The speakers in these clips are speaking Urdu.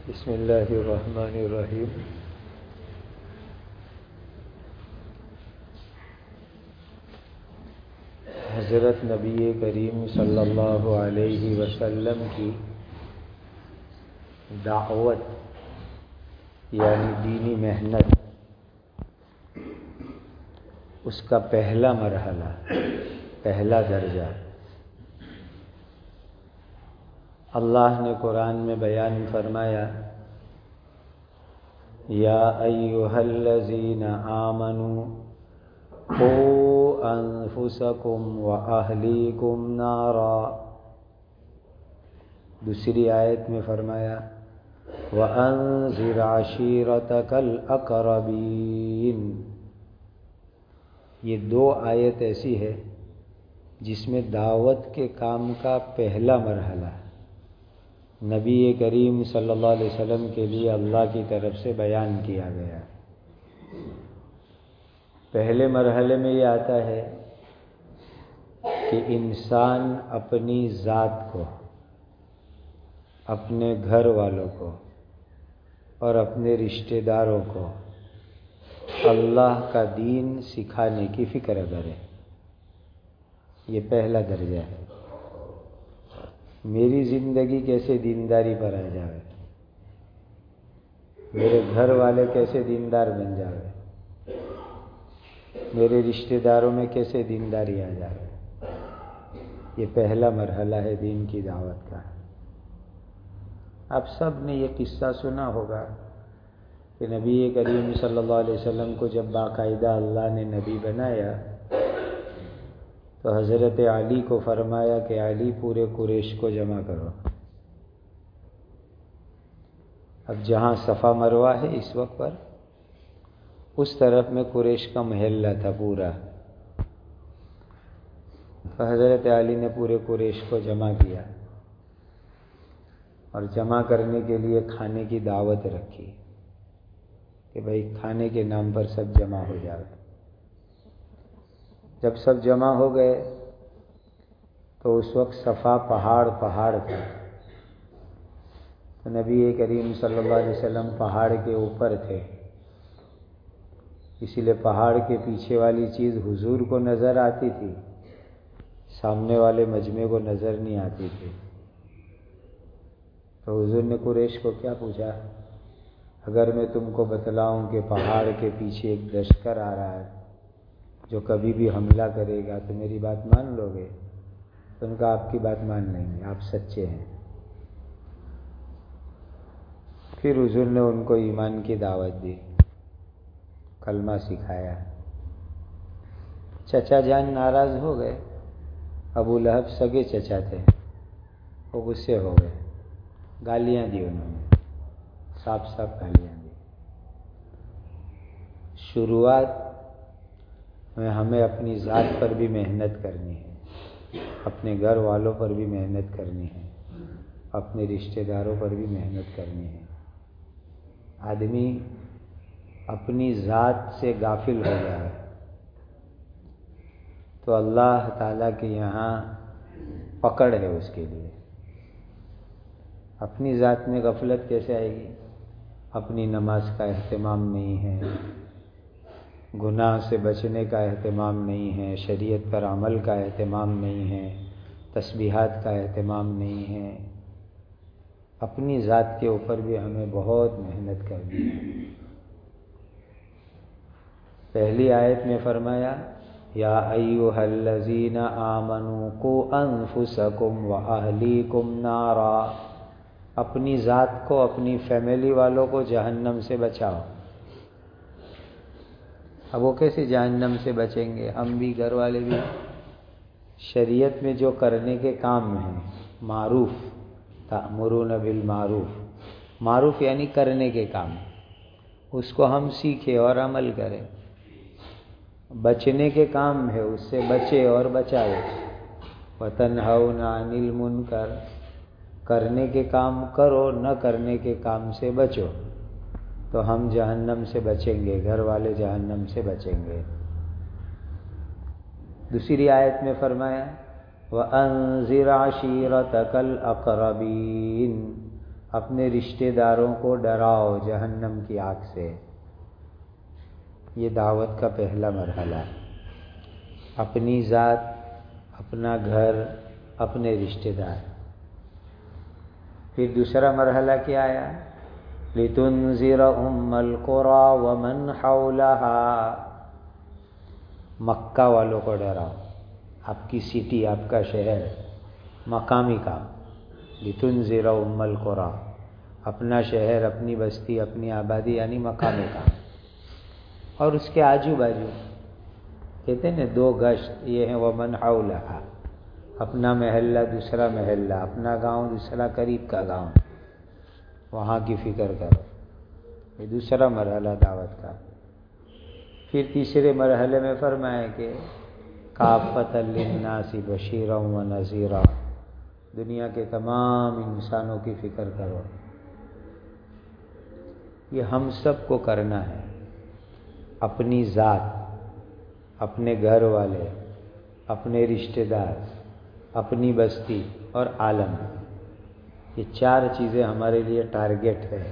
بسم اللہ الرحمن الرحیم۔ حضرت نبی کریم صلی اللہ علیہ وسلم کی دعوت یعنی دینی محنت، اس کا پہلا مرحلہ، پہلا درجہ اللہ نے قرآن میں بیان فرمایا، یا ایھا الذین آمنوا قوا انفسکم واہلیکم نارا۔ دوسری آیت میں فرمایا، وانذر عشیرتک الاقربین۔ یہ دو آیت ایسی ہے جس میں دعوت کے کام کا پہلا مرحلہ نبی کریم صلی اللہ علیہ وسلم کے لیے اللہ کی طرف سے بیان کیا گیا۔ پہلے مرحلے میں یہ آتا ہے کہ انسان اپنی ذات کو، اپنے گھر والوں کو اور اپنے رشتہ داروں کو اللہ کا دین سکھانے کی فکر کرے۔ یہ پہلا درجہ ہے۔ میری زندگی کیسے دینداری پر آ جائے، میرے گھر والے کیسے دیندار بن جائے، میرے رشتہ داروں میں کیسے دینداری آ جائے، یہ پہلا مرحلہ ہے دین کی دعوت کا۔ آپ سب نے یہ قصہ سنا ہوگا کہ نبی کریم صلی اللہ علیہ وسلم کو جب باقاعدہ اللہ نے نبی بنایا تو حضرت علی کو فرمایا کہ علی پورے قریش کو جمع کرو۔ اب جہاں صفا مروہ ہے اس وقت پر، اس طرف میں قریش کا محلہ تھا پورا، تو حضرت علی نے پورے قریش کو جمع کیا اور جمع کرنے کے لیے کھانے کی دعوت رکھی کہ بھائی کھانے کے نام پر سب جمع ہو جائے۔ جب سب جمع ہو گئے تو اس وقت صفا پہاڑ تھا، تو نبی کریم صلی اللہ علیہ وسلم پہاڑ کے اوپر تھے، اسی لیے پہاڑ کے پیچھے والی چیز حضور کو نظر آتی تھی، سامنے والے مجمع کو نظر نہیں آتی تھی۔ تو حضور نے قریش کو کیا پوچھا، اگر میں تم کو بتلاؤں کہ پہاڑ کے پیچھے ایک لشکر آ رہا ہے جو کبھی بھی حملہ کرے گا تو میری بات مان لو گے؟ تو ان کا آپ کی بات مان لیں گے، آپ سچے ہیں۔ پھر حضور نے ان کو ایمان کی دعوت دی، کلمہ سکھایا۔ چچا جان ناراض ہو گئے، ابو لہب سگے چچا تھے، وہ غصے ہو گئے، گالیاں دی انہوں نے، صاف گالیاں دی۔ شروعات میں ہمیں اپنی ذات پر بھی محنت کرنی ہے، اپنے گھر والوں پر بھی محنت کرنی ہے، اپنے رشتہ داروں پر بھی محنت کرنی ہے۔ آدمی اپنی ذات سے غافل ہو جائے تو اللہ تعالیٰ کے یہاں پکڑ ہے اس کے لیے۔ اپنی ذات میں غفلت کیسے آئے گی؟ اپنی نماز کا اہتمام نہیں ہے، گناہ سے بچنے کا اہتمام نہیں ہے، شریعت پر عمل کا اہتمام نہیں ہے، تسبیحات کا اہتمام نہیں ہے۔ اپنی ذات کے اوپر بھی ہمیں بہت محنت کرنی ہے۔ پہلی آیت میں فرمایا، یا ایھا الذین آمنوا قوا انفسکم واہلیکم نارا۔ اپنی ذات کو، اپنی فیملی والوں کو جہنم سے بچاؤ۔ اب وہ کیسے جہنم سے بچیں گے؟ ہم بھی، گھر والے بھی۔ شریعت میں جو کرنے کے کام ہیں، معروف، تأمرون بالمعروف، معروف یعنی کرنے کے کام، اس کو ہم سیکھیں اور عمل کریں۔ بچنے کے کام ہے، اس سے بچے اور بچائے۔ وَتَنْهَوْنَ عَنِ الْمُنْكَرِ، کرنے کے کام کرو، نہ کرنے کے کام سے بچو، تو ہم جہنم سے بچیں گے، گھر والے جہنم سے بچیں گے۔ دوسری آیت میں فرمایا، وَأَنذِرْ عَشِيرَتَكَ الْأَقْرَبِينَ۔ اپنے رشتہ داروں کو ڈراؤ جہنم کی آگ سے۔ یہ دعوت کا پہلا مرحلہ ہے۔ اپنی ذات، اپنا گھر، اپنے رشتہ دار۔ پھر دوسرا مرحلہ کیا آیا؟ لِتُنذِرَ أُمَّ الْقُرَى وَمَنْ حَوْلَهَا، مکہ والوں کو ڈراؤ، آپ کی سٹی، آپ کا شہر، مقامی کام۔ لِتُنذِرَ أُمَّ الْقُرَى، اپنا شہر، اپنی بستی، اپنی آبادی، یعنی مقامی کام، اور اس کے آجو باجو کہتے ہیں نا دو گشت، یہ ہیں وَمَنْ حَوْلَهَا، اپنا محلہ دوسرا محلہ، اپنا گاؤں دوسرا قریب کا گاؤں، وہاں کی فکر کرو۔ یہ دوسرا مرحلہ دعوت کا۔ پھر تیسرے مرحلے میں فرمایا کہ کافۃ للناس بشیرا و نذیرا، دنیا کے تمام انسانوں کی فکر کرو۔ یہ ہم سب کو کرنا ہے۔ اپنی ذات، اپنے گھر والے، اپنے رشتہ دار، اپنی بستی اور عالم، یہ چار چیزیں ہمارے لیے ٹارگٹ ہے۔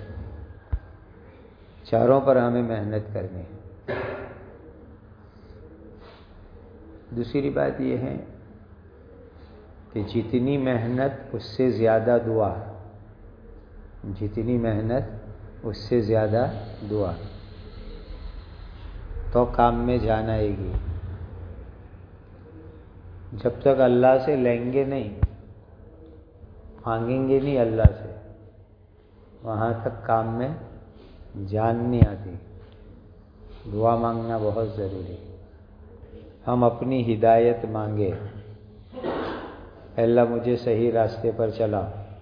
چاروں پر ہمیں محنت کرنی ہے۔ دوسری بات یہ ہے کہ جتنی محنت اس سے زیادہ دعا، جتنی محنت اس سے زیادہ دعا، تو کام میں جان آئے گی۔ جب تک اللہ سے لیں گے نہیں، مانگیں گے نہیں اللہ سے، وہاں تک کام میں جان نہیں آتی۔ دعا مانگنا بہت ضروری ہے۔ ہم اپنی ہدایت مانگے، اللہ مجھے صحیح راستے پر چلا۔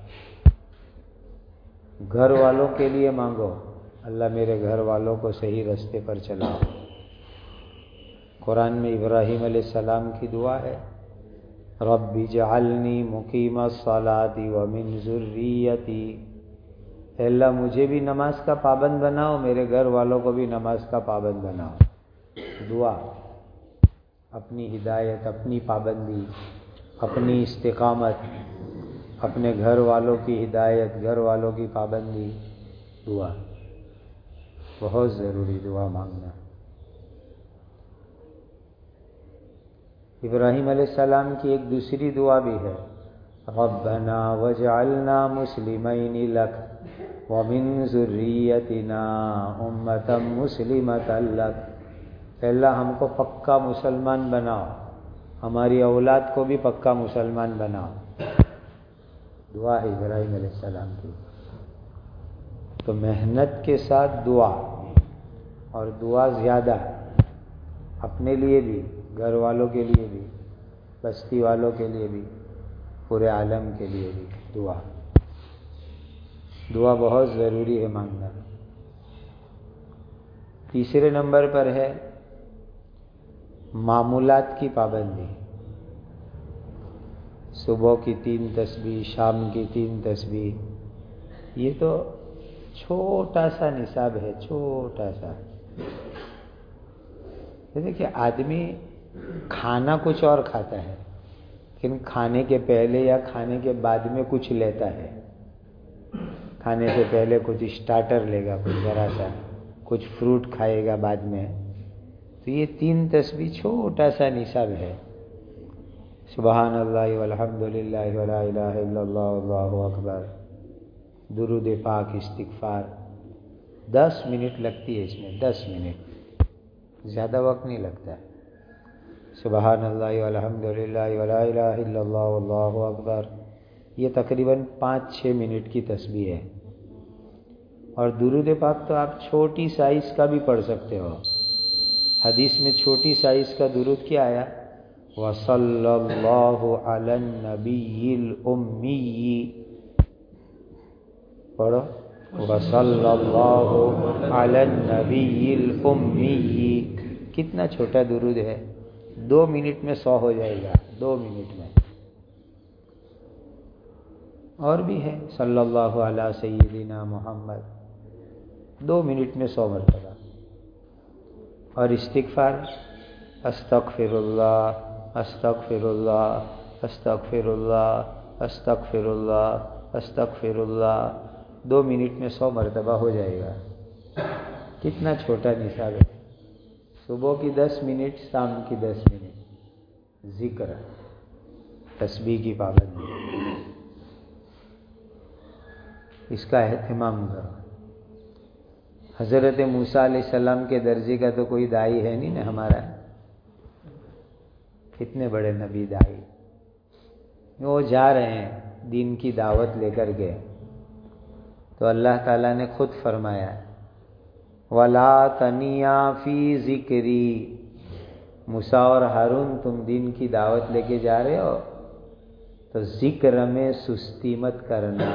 گھر والوں کے لیے مانگو، اللہ میرے گھر والوں کو صحیح راستے پر چلا۔ قرآن میں ابراہیم علیہ السلام کی دعا ہے، رب اجعلنی مقیم الصلاۃ ومن ذریتی، اے اللہ مجھے بھی نماز کا پابند بناؤ، میرے گھر والوں کو بھی نماز کا پابند بناؤ۔ دعا، اپنی ہدایت، اپنی پابندی، اپنی استقامت، اپنے گھر والوں کی ہدایت، گھر والوں کی پابندی، دعا بہت ضروری، دعا مانگنا۔ ابراہیم علیہ السلام کی ایک دوسری دعا بھی ہے، ربنا واجعلنا مسلمین لک ومن ذریتنا امۃ مسلمۃ لک، اے اللہ ہم کو پکا مسلمان بناؤ، ہماری اولاد کو بھی پکا مسلمان بناؤ۔ دعا ہے ابراہیم علیہ السلام کی۔ تو محنت کے ساتھ دعا، اور دعا زیادہ، اپنے لیے بھی، گھر والوں کے لیے بھی، بستی والوں کے لیے بھی، پورے عالم کے لیے بھی دعا۔ دعا بہت ضروری ہے مانگنا۔ تیسرے نمبر پر ہے معمولات کی پابندی۔ صبح کی 3 تسبیح، شام کی 3 تسبیح، یہ تو چھوٹا سا نصاب ہے، چھوٹا سا۔ جیسے کہ آدمی کھانا کچھ اور کھاتا ہے، لیکن کھانے کے پہلے یا کھانے کے بعد میں کچھ لیتا ہے۔ کھانے سے پہلے کچھ اسٹارٹر لے گا، کچھ ذرا سا، کچھ فروٹ کھائے گا بعد میں۔ تو یہ 3 تسبیح چھوٹا سا نصاب ہے۔ سبحان اللہ والحمد للہ ولا الہ الا اللہ واللہ اکبر، درود پاک، استغفار، 10 منٹ لگتی ہے اس میں، 10 منٹ، زیادہ وقت نہیں لگتا۔ سبحان اللہ والحمد للہ ولا الہ الا اللہ واللہ اکبر، یہ تقریباً 5-6 منٹ کی تسبیح ہے۔ اور درود پاک تو آپ چھوٹی سائز کا بھی پڑھ سکتے ہو۔ حدیث میں چھوٹی سائز کا درود کیا آیا؟ وصلی اللہ علی النبی الامی، پڑھو، وصلی اللہ علی النبی الامی، کتنا چھوٹا درود ہے، 2 منٹ میں 100 ہو جائے گا، 2 منٹ میں۔ اور بھی ہے صلی اللہ علی سیدنا محمد، 2 منٹ میں 100 مرتبہ۔ اور استغفار، استغفر اللہ استغفر اللہ استغفر اللہ استغفر اللہ استغفر اللہ 2 منٹ میں 100 مرتبہ ہو جائے گا. کتنا چھوٹا نصاب ہے. صبح کی 10 منٹ، شام کی 10 منٹ ذکر، تسبیح کی پابندی، اس کا اہتمام کرو. حضرت موسیٰ علیہ السلام کے درجے کا تو کوئی داعی ہے نہیں نا ہمارا. کتنے بڑے نبی داعی، وہ جا رہے ہیں دین کی دعوت لے کر کے، تو اللہ تعالیٰ نے خود فرمایا وَلَا تَنِيَا فِي ذِكْرِي، موسیٰ اور ہارون تم دین کی دعوت لے کے جا رہے ہو تو ذکر میں سستی مت کرنا،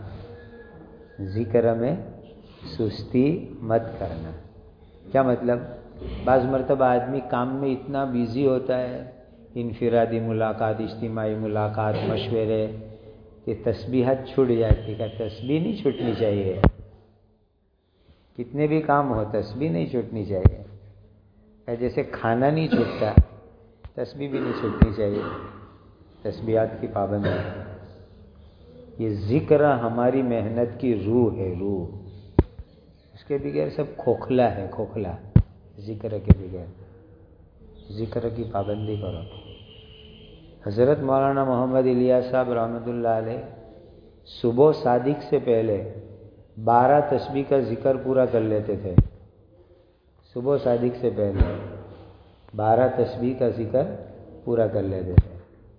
ذکر میں سستی مت کرنا. کیا مطلب؟ بعض مرتبہ آدمی کام میں اتنا بیزی ہوتا ہے، انفرادی ملاقات، اجتماعی ملاقات، مشورے، کہ تسبیحات چھوٹ جاتی. کا تسبیح نہیں چھوٹنی چاہیے. کتنے بھی کام ہو تسبیح نہیں چھوٹنی چاہیے. جیسے کھانا نہیں چھوٹتا، تسبیح بھی نہیں چھوٹنی چاہیے. تسبیحات کی پابندی. یہ ذکر ہماری محنت کی روح ہے، روح. اس کے بغیر سب کھوکھلا ہے، کھوکھلا. ذکر کے بغیر ذکر کی پابندی کرو. حضرت مولانا محمد الیاس صاحب رحمۃ اللہ علیہ صبح صادق سے پہلے 12 تسبیح کا ذکر پورا کر لیتے تھے. صبح صادق سے پہلے 12 تسبیح کا ذکر پورا کر لیتے تھے.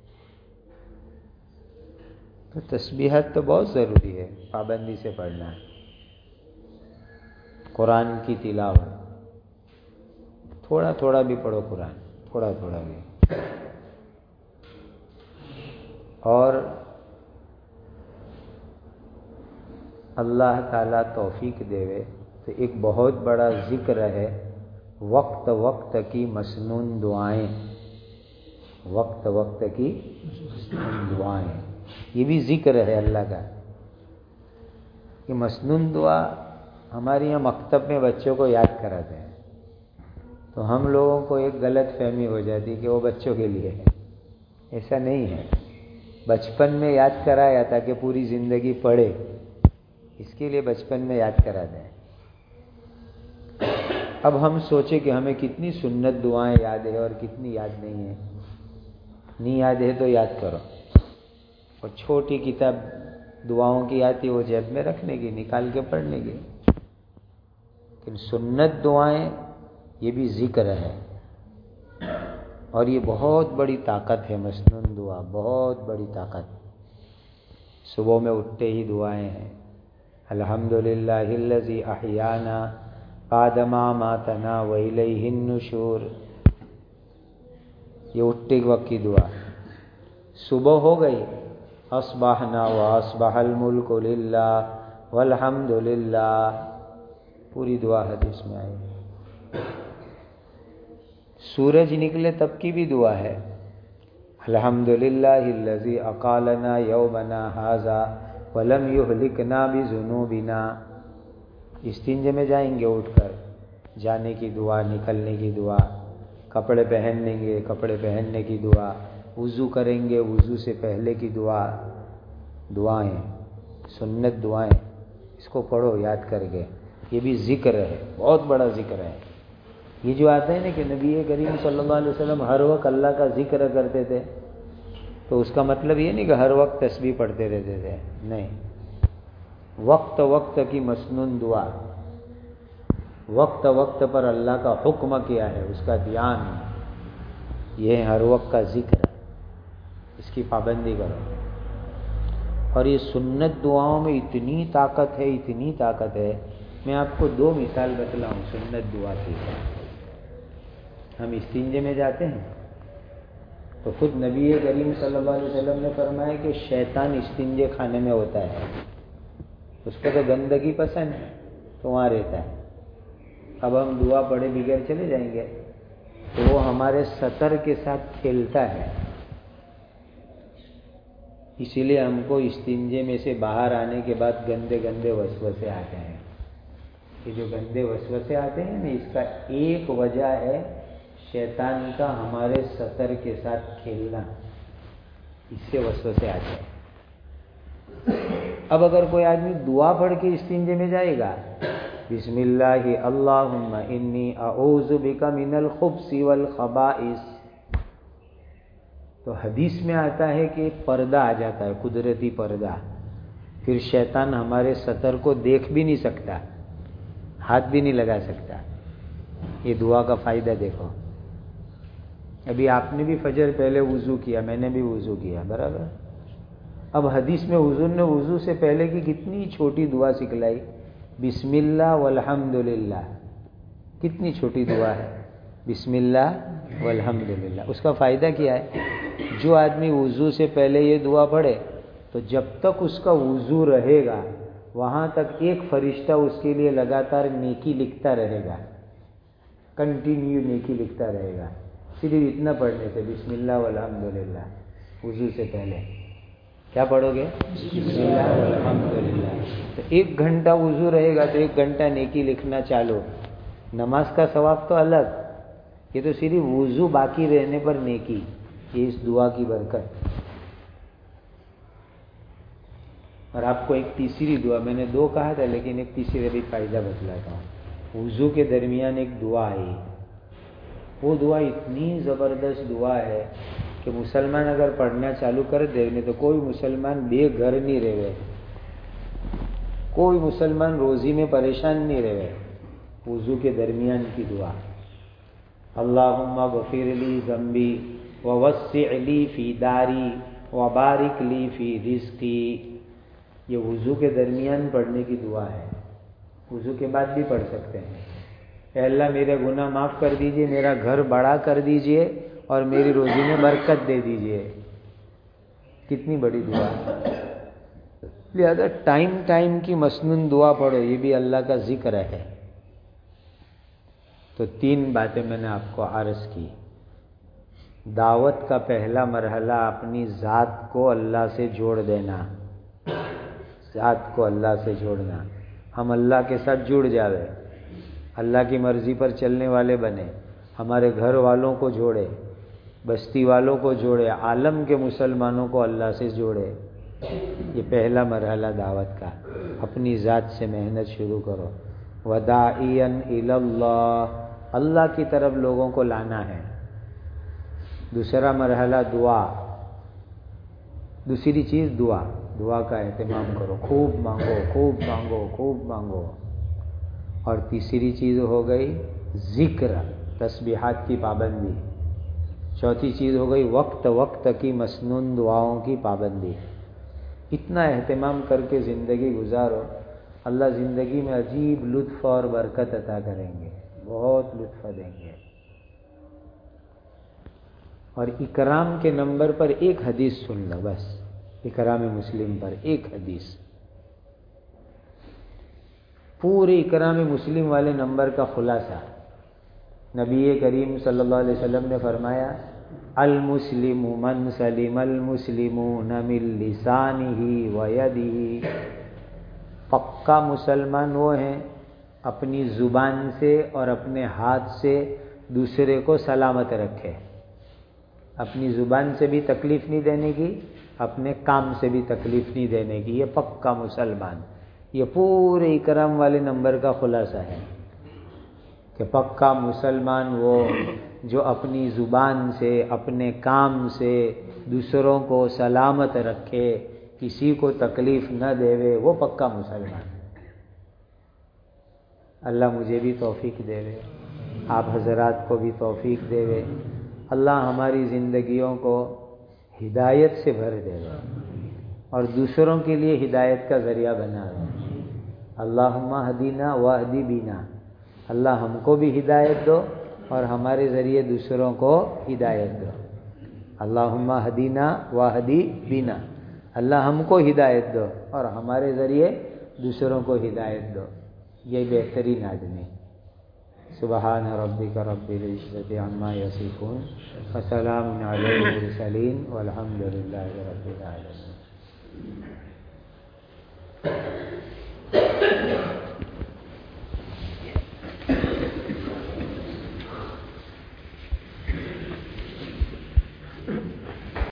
تو تسبیحات تو بہت ضروری ہے، پابندی سے پڑھنا. قرآن کی تلاوت، تھوڑا تھوڑا بھی پڑھو قرآن، تھوڑا تھوڑا بھی. اور اللہ تعالیٰ توفیق دے تو ایک بہت بڑا ذکر ہے وقت وقت کی مسنون دعائیں. وقت وقت کی مسنون دعائیں، یہ بھی ذکر ہے اللہ کا. کہ مسنون دعا ہمارے یہاں مکتب میں بچوں کو یاد کراتے ہیں، تو ہم لوگوں کو ایک غلط فہمی ہو جاتی کہ وہ بچوں کے لیے ہے. ایسا نہیں ہے. بچپن میں یاد کرایا تاکہ پوری زندگی پڑھے، اس کے لیے بچپن میں یاد کراتے ہیں. اب ہم سوچیں کہ ہمیں کتنی سنت دعائیں یاد ہے اور کتنی یاد نہیں ہے. نہیں یاد ہے تو یاد کرو. اور چھوٹی کتاب دعاؤں کی آتی، وہ جیب میں رکھنے کی، نکال کے پڑھنے کی. لیکن سنت دعائیں یہ بھی ذکر ہے، اور یہ بہت بڑی طاقت ہے. مسنون دعا بہت بڑی طاقت. صبح میں اٹھتے ہی دعائیں ہیں. الحمدللہ الذی احیانا بعد ما اماتنا والیہ النشور. یہ اٹھتے وقت کی دعا. صبح ہو گئی، اصبحنا واصبح الملک للہ والحمد للہ، پوری دعا حدیث میں آئی. سورج نکلے تب کی بھی دعا ہے. الحمدللہ الذی اقالنا یومنا ھذا ولم یہلکنا بذنوبنا. استنجے میں جائیں گے اٹھ کر، جانے کی دعا، نکلنے کی دعا، کپڑے پہنیں گے، کپڑے پہننے کی دعا، وضو کریں گے، وضو سے پہلے کی دعا. دعائیں سنت دعائیں، اس کو پڑھو یاد کر کے. یہ بھی ذکر ہے، بہت بڑا ذکر ہے. یہ جو آتا ہے نا کہ نبی کریم صلی اللہ علیہ وسلم ہر وقت اللہ کا ذکر کرتے تھے، تو اس کا مطلب یہ نہیں کہ ہر وقت تسبیح پڑھتے رہتے تھے. نہیں، وقت وقت کی مسنون دعا، وقت وقت پر اللہ کا حکم کیا ہے، اس کا دھیان، یہ ہر وقت کا ذکر ہے. اس کی پابندی کرو. اور یہ سنت دعاؤں میں اتنی طاقت ہے، اتنی طاقت ہے. میں آپ کو 2 مثال بتلاؤں سنت دعا کی. ہم استنجے میں جاتے ہیں تو خود نبی کریم صلی اللہ علیہ وسلم نے فرمایا کہ شیطان استنجے خانے میں ہوتا ہے، اس کو تو گندگی پسند ہے تو وہاں رہتا ہے. اب ہم دعا پڑھے بغیر چلے جائیں گے تو وہ ہمارے سطر کے ساتھ کھیلتا ہے. اسی لیے ہم کو استنجے میں سے باہر آنے کے بعد گندے گندے وسوسے آتے ہیں. یہ جو گندے وسوسے آتے ہیں نا، اس کا ایک وجہ ہے شیطان کا ہمارے سطر کے ساتھ کھیلنا. اس سے وسوسے آتے ہیں. اب اگر کوئی آدمی دعا پڑھ کے استنجے میں جائے گا، بسم اللہ اللہم انی اعوذ بک من الخبث والخبائث، تو حدیث میں آتا ہے کہ پردہ آ جاتا ہے، قدرتی پردہ، پھر شیطان ہمارے سطر کو دیکھ بھی نہیں سکتا، ہاتھ بھی نہیں لگا سکتا۔ یہ دعا کا فائدہ دیکھو۔ ابھی آپ نے بھی فجر پہلے وضو کیا، میں نے بھی وضو کیا، برابر؟ اب حدیث میں حضور نے وضو سے پہلے کی کتنی چھوٹی دعا سکھلائی، بسم اللہ والحمد للہ، کتنی چھوٹی دعا ہے، بسم اللہ والحمد للہ۔ اس کا فائدہ کیا ہے؟ جو آدمی وضو سے پہلے یہ دعا پڑھے تو جب تک اس کا وضو رہے گا وہاں تک ایک فرشتہ اس کے لیے لگاتار نیکی لکھتا رہے گا، کنٹینیو نیکی لکھتا رہے گا، صرف اتنا پڑھنے سے، بسم اللہ والحمد للہ، وضو سے پہلے کیا پڑھو گے؟ بسم اللہ والحمد للہ۔ تو 1 گھنٹہ وضو رہے گا تو 1 گھنٹہ نیکی لکھنا چالو۔ نماز کا ثواب تو الگ، یہ تو صرف وضو باقی رہنے پر نیکی، یہ اس دعا کی برکت۔ اور آپ کو ایک تیسری دعا، میں نے 2 کہا تھا لیکن ایک تیسری بھی فائدہ بتلاتا ہوں۔ وضو کے درمیان ایک دعا ہے، وہ دعا اتنی زبردست دعا ہے کہ مسلمان اگر پڑھنا چالو کر دے تو کوئی مسلمان بے گھر نہیں رہے، کوئی مسلمان روزی میں پریشان نہیں رہے۔ وضو کے درمیان کی دعا، اللہم اغفر لی ذنبی ووسع لی فی داری وبارک لی فی رزقی، یہ وضو کے درمیان پڑھنے کی دعا ہے، وضو کے بعد بھی پڑھ سکتے ہیں۔ اے اللہ میرے گناہ معاف کر دیجئے، میرا گھر بڑا کر دیجئے اور میری روزی میں برکت دے دیجئے، کتنی بڑی دعا ہے۔ لہذا ٹائم کی مسنون دعا پڑھو، یہ بھی اللہ کا ذکر ہے۔ تو 3 باتیں میں نے آپ کو عرض کی۔ دعوت کا پہلا مرحلہ اپنی ذات کو اللہ سے جوڑ دینا، ذات کو اللہ سے جوڑنا، ہم اللہ کے ساتھ جڑ جاوے، اللہ کی مرضی پر چلنے والے بنے، ہمارے گھر والوں کو جوڑے، بستی والوں کو جوڑے، عالم کے مسلمانوں کو اللہ سے جوڑے۔ یہ پہلا مرحلہ دعوت کا، اپنی ذات سے محنت شروع کرو۔ وداعیا الی اللہ، اللہ کی طرف لوگوں کو لانا ہے۔ دوسرا مرحلہ دعا، دوسری چیز دعا، دعا کا اہتمام کرو، خوب مانگو، خوب مانگو، خوب مانگو۔ اور تیسری چیز ہو گئی ذکر، تسبیحات کی پابندی۔ چوتھی چیز ہو گئی وقت کی مسنون دعاؤں کی پابندی۔ اتنا اہتمام کر کے زندگی گزارو، اللہ زندگی میں عجیب لطف اور برکت عطا کریں گے، بہت لطف دیں گے۔ اور اکرام کے نمبر پر ایک حدیث سن لو بس، اکرام مسلم پر ایک حدیث، پورے اکرام مسلم والے نمبر کا خلاصہ۔ نبی کریم صلی اللہ علیہ وسلم نے فرمایا المسلم من سلم المسلمون من لسانہ ویدہ، پکا مسلمان وہ ہیں اپنی زبان سے اور اپنے ہاتھ سے دوسرے کو سلامت رکھے، اپنی زبان سے بھی تکلیف نہیں دینے کی، اپنے کام سے بھی تکلیف نہیں دینے کی، یہ پکا مسلمان۔ یہ پورے اکرام والے نمبر کا خلاصہ ہے کہ پکا مسلمان وہ جو اپنی زبان سے اپنے کام سے دوسروں کو سلامت رکھے، کسی کو تکلیف نہ دے، وہ پکا مسلمان۔ اللہ مجھے بھی توفیق دے، آپ حضرات کو بھی توفیق دے، اللہ ہماری زندگیوں کو ہدایت سے بھر دے اور دوسروں کے لیے ہدایت کا ذریعہ بنا دے۔ اللہم اہدنا واہدی بینا، اللہ ہم کو بھی ہدایت دو اور ہمارے ذریعے دوسروں کو ہدایت دو۔ اللہم اہدنا واہدی بینا، اللہ ہم کو ہدایت دو اور ہمارے ذریعے دوسروں کو ہدایت دو، یہ بہترین آدمی۔ سبحان ربک رب العزت عما یصفون وسلام علی المرسلین والحمد للہ رب العالمین۔